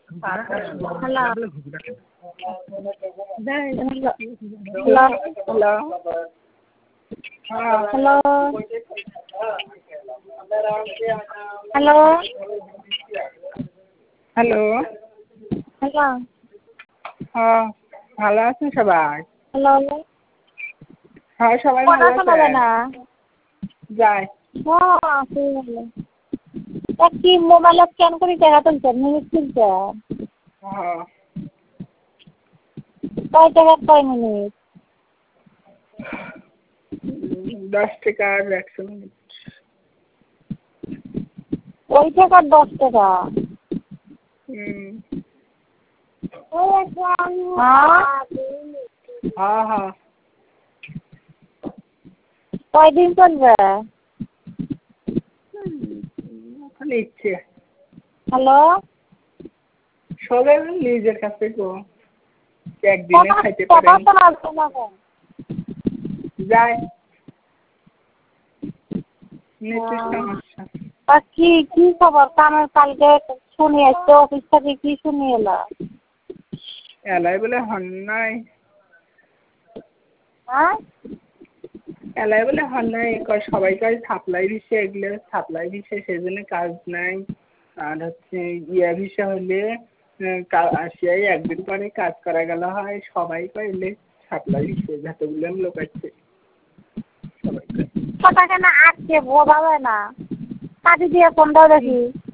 Hello hello hello hello hello hello হ্যাঁ ভালো আছেন সবাই? হ্যালো হ্যাঁ সবাই কথা ভালো শোনা আছে। যায় না। যাই কি মোবাইলে স্ক্যান করে টাকা তুলছেন, মিনিট তুলছেন? হ্যাঁ কয় টাকা কয় মিনিট? 10 টাকা আর 100 মিনিট। ওই টাকা 10 টাকা। হ্যাঁ হ্যাঁ কয়দিন চলবে? ওখানে ইচ্ছে হ্যালো সবাই নিজের কাছে গো একদিনে খাইতে পারেন। যাই নেটের সমস্যা। কি কি খবর? কামের কালকে শুনি আসছে অফিস থেকে, কি শুনি এলো? এলাই বলে হন নাই, হ্যাঁ এলাই বলে হন নাই সবাই কাজ সাপ্লাই দিচ্ছে, এগুলো সাপ্লাই দিচ্ছে সেজন্য কাজ নাই। আর হচ্ছে ইয়া ভিসা হলে আসিয়াই একদিন পরে কাজ করা গেল হয়, সবাই এলে সাপ্লাই দিচ্ছে যতগুলো লোক আছে সবাই। কথা কেন আটকে বোঝা যায় না, কাটি দিয়ে ফোনটাও দেখি।